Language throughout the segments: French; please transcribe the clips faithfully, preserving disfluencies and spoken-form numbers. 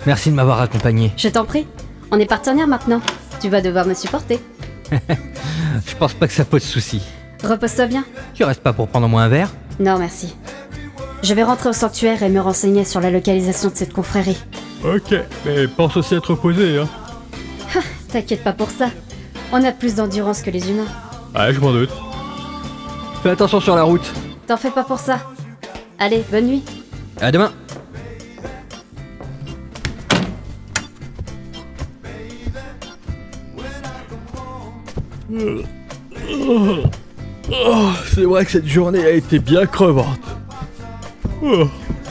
Merci de m'avoir accompagné. Je t'en prie. On est partenaires maintenant. Tu vas devoir me supporter. Je pense pas que ça pose souci. Repose-toi bien. Tu restes pas pour prendre moi un verre? Non, merci. Je vais rentrer au sanctuaire et me renseigner sur la localisation de cette confrérie. Ok, mais pense aussi à te reposer, hein. Ah, t'inquiète pas pour ça. On a plus d'endurance que les humains. Ouais, je m'en doute. Fais attention sur la route. T'en fais pas pour ça. Allez, bonne nuit. À demain. Oh, c'est vrai que cette journée a été bien crevante. Oh.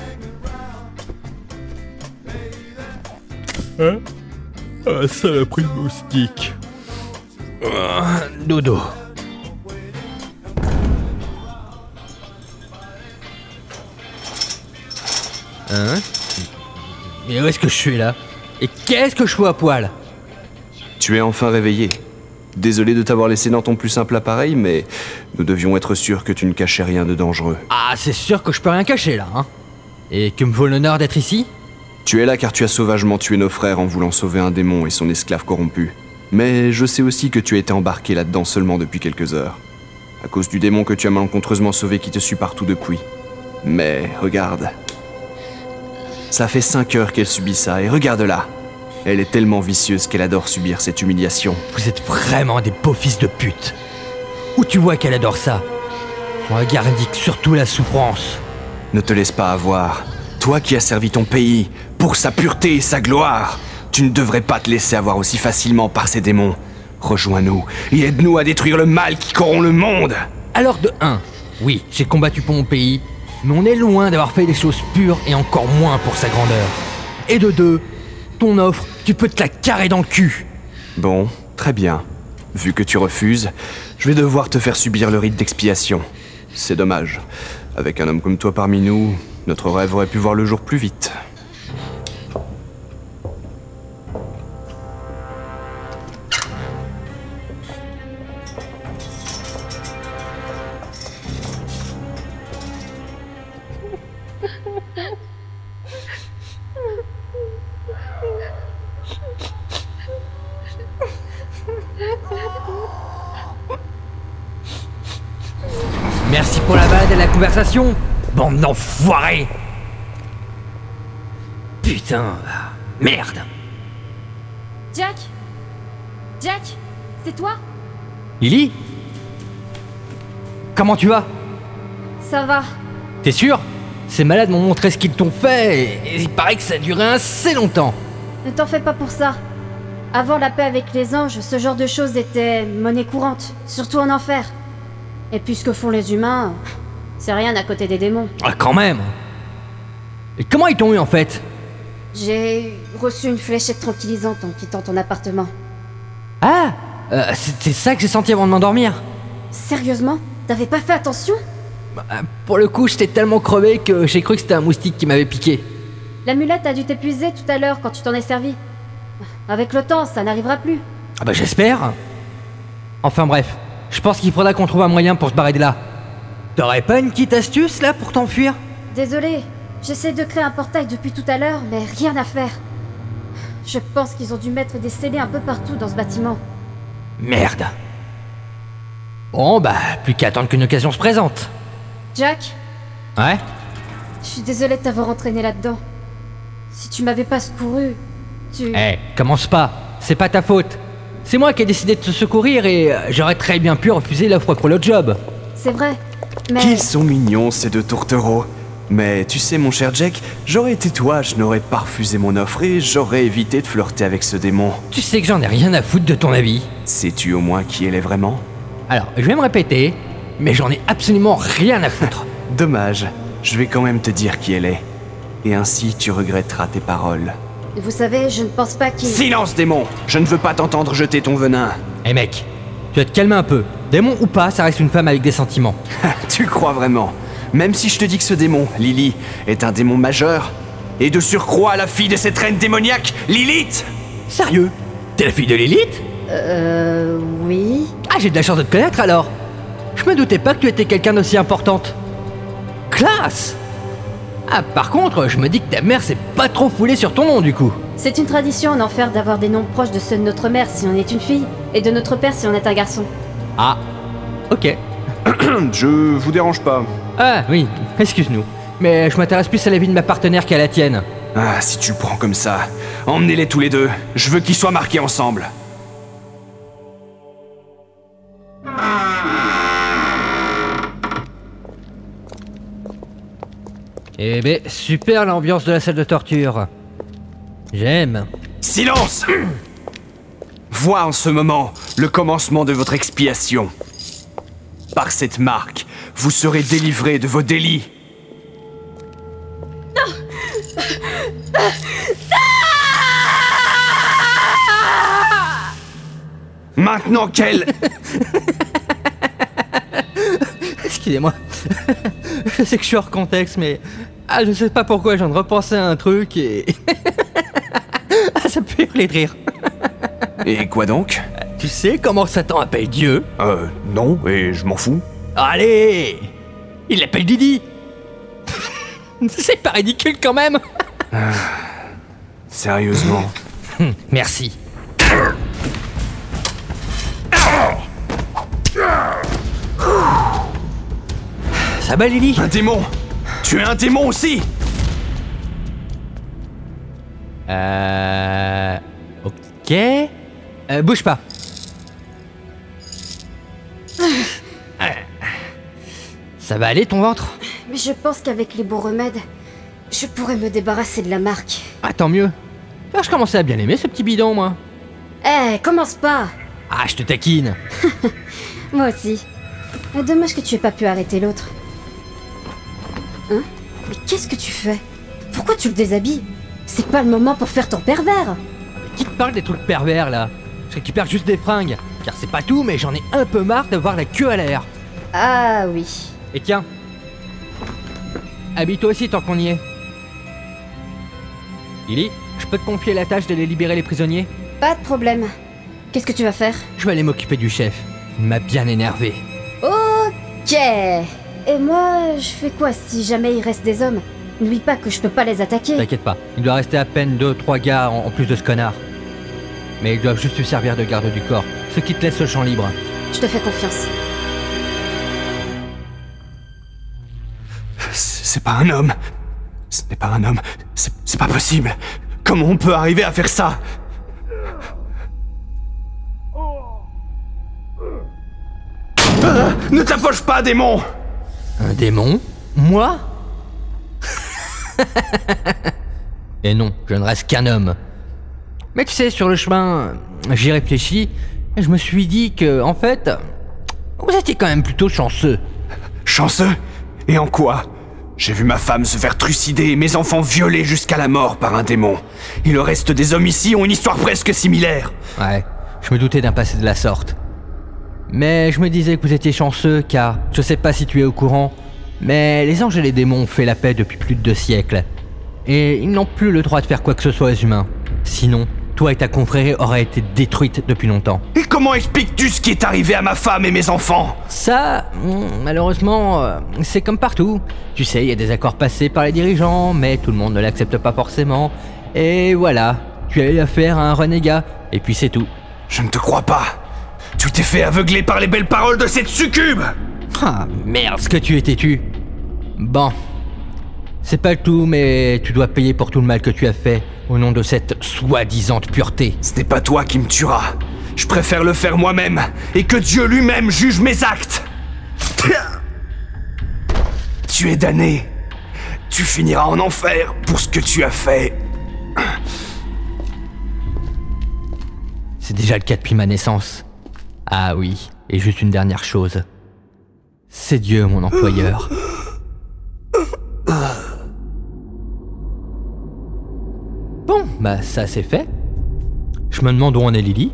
Hein? Ah, saloperie de moustique. Ah, dodo. Hein? Mais où est-ce que je suis là? Et qu'est-ce que je fous à poil? Tu es enfin réveillé. Désolé de t'avoir laissé dans ton plus simple appareil, mais nous devions être sûrs que tu ne cachais rien de dangereux. Ah, c'est sûr que je peux rien cacher là, hein. Et que me vaut l'honneur d'être ici? Tu es là car tu as sauvagement tué nos frères en voulant sauver un démon et son esclave corrompu. Mais je sais aussi que tu étais embarqué là-dedans seulement depuis quelques heures. À cause du démon que tu as malencontreusement sauvé qui te suit partout depuis. Mais regarde. Ça fait cinq heures qu'elle subit ça, et regarde-la. Elle est tellement vicieuse qu'elle adore subir cette humiliation. Vous êtes vraiment des beaux fils de pute. Où tu vois qu'elle adore ça? Son regard indique surtout la souffrance. Ne te laisse pas avoir. Toi qui as servi ton pays, pour sa pureté et sa gloire, tu ne devrais pas te laisser avoir aussi facilement par ces démons. Rejoins-nous et aide-nous à détruire le mal qui corrompt le monde. Alors de un, oui, j'ai combattu pour mon pays, mais on est loin d'avoir fait des choses pures et encore moins pour sa grandeur. Et de deux, ton offre, tu peux te la carrer dans le cul. Bon, très bien. Vu que tu refuses, je vais devoir te faire subir le rite d'expiation. C'est dommage. Avec un homme comme toi parmi nous, notre rêve aurait pu voir le jour plus vite. Merci pour la balade et la conversation, bande d'enfoirés. Putain, merde. Jack Jack C'est toi? Lily? Comment tu vas? Ça va. T'es sûr? Ces malades m'ont montré ce qu'ils t'ont fait et, et il paraît que ça a duré assez longtemps. Ne t'en fais pas pour ça. Avant la paix avec les anges, ce genre de choses était monnaie courante, surtout en enfer. Et puis ce que font les humains, c'est rien à côté des démons. Ah, quand même. Et comment ils t'ont eu en fait? J'ai reçu une fléchette tranquillisante en quittant ton appartement. Ah, euh, c'était ça que j'ai senti avant de m'endormir. Sérieusement? T'avais pas fait attention? Bah, pour le coup, j'étais tellement crevé que j'ai cru que c'était un moustique qui m'avait piqué. L'amulette a dû t'épuiser tout à l'heure quand tu t'en es servi. Avec le temps, ça n'arrivera plus. Ah bah j'espère. Enfin bref, je pense qu'il faudra qu'on trouve un moyen pour se barrer de là. T'aurais pas une petite astuce là pour t'enfuir? Désolé, j'essaie de créer un portail depuis tout à l'heure, mais rien à faire. Je pense qu'ils ont dû mettre des scellés un peu partout dans ce bâtiment. Merde. Bon bah, plus qu'à attendre qu'une occasion se présente. Jack, Ouais? je suis désolée de t'avoir entraîné là-dedans. Si tu m'avais pas secouru, tu... Eh, hey, commence pas, c'est pas ta faute. C'est moi qui ai décidé de te secourir et euh, j'aurais très bien pu refuser l'offre pour le job. C'est vrai, mais... Qu'ils sont mignons, ces deux tourtereaux. Mais tu sais, mon cher Jack, j'aurais été toi, je n'aurais pas refusé mon offre et j'aurais évité de flirter avec ce démon. Tu sais que j'en ai rien à foutre de ton avis. Sais-tu au moins qui elle est vraiment? Alors, je vais me répéter, mais j'en ai absolument rien à foutre. Dommage, je vais quand même te dire qui elle est. Et ainsi, tu regretteras tes paroles. Vous savez, je ne pense pas qu'il... Silence, démon! Je ne veux pas t'entendre jeter ton venin. Eh hey mec, tu vas te calmer un peu. Démon ou pas, ça reste une femme avec des sentiments. Tu crois vraiment? Même si je te dis que ce démon, Lily, est un démon majeur, et de surcroît la fille de cette reine démoniaque, Lilith! Sérieux? T'es la fille de Lilith? Euh... Oui... Ah, j'ai de la chance de te connaître alors. Je me doutais pas que tu étais quelqu'un d'aussi importante. Classe! Ah, par contre, je me dis que ta mère s'est pas trop foulée sur ton nom, du coup. C'est une tradition en enfer d'avoir des noms proches de ceux de notre mère si on est une fille, et de notre père si on est un garçon. Ah, ok. Je vous dérange pas. Ah, oui, excuse-nous. Mais je m'intéresse plus à la vie de ma partenaire qu'à la tienne. Ah, si tu le prends comme ça, emmenez-les tous les deux. Je veux qu'ils soient marqués ensemble. Eh ben, super l'ambiance de la salle de torture. J'aime. Silence! Vois en ce moment le commencement de votre expiation. Par cette marque, vous serez délivrés de vos délits. Maintenant qu'elle... Excusez-moi. Je sais que je suis hors contexte, mais... Ah, je sais pas pourquoi, je viens de repenser à un truc et... Ah, ça me fait hurler de rire. Et quoi donc? Tu sais comment Satan appelle Dieu? Euh, non, et je m'en fous. Allez! Il l'appelle Didi. C'est pas ridicule quand même. Sérieusement. Hum, Merci. Ça va, Lily? Un démon! Tu es un démon aussi! Euh... Ok... Euh, bouge pas. Ça va aller ton ventre? Mais je pense qu'avec les bons remèdes, je pourrais me débarrasser de la marque. Ah, tant mieux. Ah, je commençais à bien aimer ce petit bidon, moi. Eh, commence pas! Ah, je te taquine. Moi aussi. Dommage que tu aies pas pu arrêter l'autre. Hein? Mais qu'est-ce que tu fais? Pourquoi tu le déshabilles? C'est pas le moment pour faire ton pervers! Qui te parle des trucs pervers, là? Je récupère juste des fringues. Car c'est pas tout, mais j'en ai un peu marre d'avoir la queue à l'air. Ah oui. Et tiens. Habille-toi aussi tant qu'on y est. Lily, je peux te confier la tâche d'aller libérer les prisonniers? Pas de problème. Qu'est-ce que tu vas faire? Je vais aller m'occuper du chef. Il m'a bien énervé. Ok. Et moi, je fais quoi si jamais il reste des hommes? N'oublie pas que je peux pas les attaquer. T'inquiète pas, il doit rester à peine deux trois gars en, en plus de ce connard. Mais ils doivent juste lui servir de garde du corps, ce qui te laisse le champ libre. Je te fais confiance. C'est pas un homme. Ce n'est pas un homme. C'est c'est pas possible. Comment on peut arriver à faire ça? Ah, ne t'approche pas, démon! Un démon? Moi? Et non, je ne reste qu'un homme. Mais tu sais, sur le chemin, j'y réfléchis, et je me suis dit que, en fait, vous étiez quand même plutôt chanceux. Chanceux? Et en quoi? J'ai vu ma femme se faire trucider et mes enfants violés jusqu'à la mort par un démon. Et le reste des hommes ici ont une histoire presque similaire. Ouais, je me doutais d'un passé de la sorte. Mais je me disais que vous étiez chanceux car, je sais pas si tu es au courant, mais les anges et les démons ont fait la paix depuis plus de deux siècles. Et ils n'ont plus le droit de faire quoi que ce soit aux humains. Sinon, toi et ta confrérie auraient été détruites depuis longtemps. Et comment expliques-tu ce qui est arrivé à ma femme et mes enfants? Ça, malheureusement, euh, c'est comme partout. Tu sais, il y a des accords passés par les dirigeants, mais tout le monde ne l'accepte pas forcément. Et voilà, tu as eu affaire à un renégat, et puis c'est tout. Je ne te crois pas. Tu t'es fait aveugler par les belles paroles de cette succube. Ah, merde, ce que tu es têtu. Bon. C'est pas le tout, mais tu dois payer pour tout le mal que tu as fait, au nom de cette soi-disant pureté. Ce n'est pas toi qui me tueras. Je préfère le faire moi-même, et que Dieu lui-même juge mes actes. Tu es damné. Tu finiras en enfer pour ce que tu as fait. C'est déjà le cas depuis ma naissance. Ah oui, et juste une dernière chose. C'est Dieu, mon employeur. Bon, bah ça c'est fait. Je me demande où en est Lily.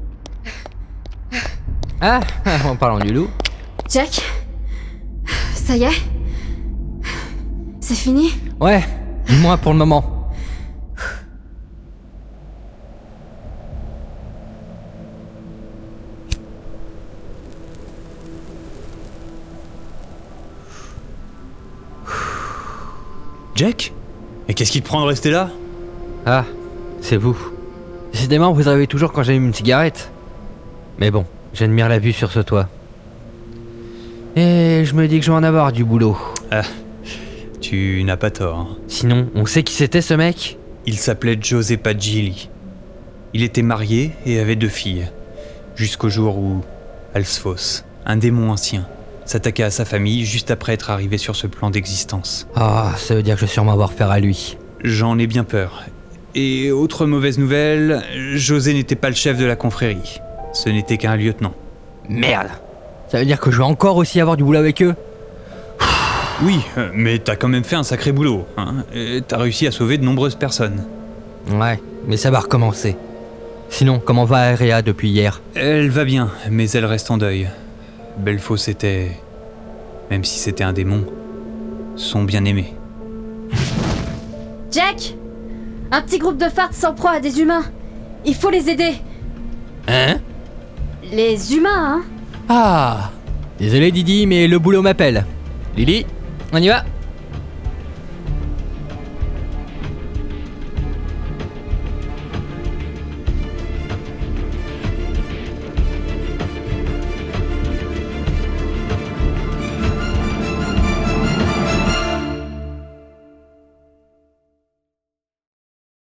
Ah, en parlant du loup. Jack? Ça y est? C'est fini? Ouais, du moins pour le moment. Jack ? Et qu'est-ce qui te prend de rester là ? Ah, c'est vous. Décidément, vous arrivez toujours quand j'allume une cigarette. Mais bon, j'admire la vue sur ce toit. Et je me dis que je vais en avoir du boulot. Ah, tu n'as pas tort. Hein. Sinon, on sait qui c'était ce mec ? Il s'appelait Giuseppe Gili. Il était marié et avait deux filles. Jusqu'au jour où Alsphos, un démon ancien, s'attaqua à sa famille juste après être arrivé sur ce plan d'existence. Ah, ça veut dire que je vais sûrement avoir affaire à lui. J'en ai bien peur. Et autre mauvaise nouvelle, José n'était pas le chef de la confrérie. Ce n'était qu'un lieutenant. Merde. Ça veut dire que je vais encore aussi avoir du boulot avec eux ? Oui, mais t'as quand même fait un sacré boulot, hein. Et t'as réussi à sauver de nombreuses personnes. Ouais, mais ça va recommencer. Sinon, comment va Aria depuis hier ? Elle va bien, mais elle reste en deuil. Belphos était, même si c'était un démon, son bien-aimé. Jack ! Un petit groupe de farts s'en prend à des humains. Il faut les aider. Hein ? Les humains, hein ? Ah ! Désolé Didi, mais le boulot m'appelle. Lily, on y va ?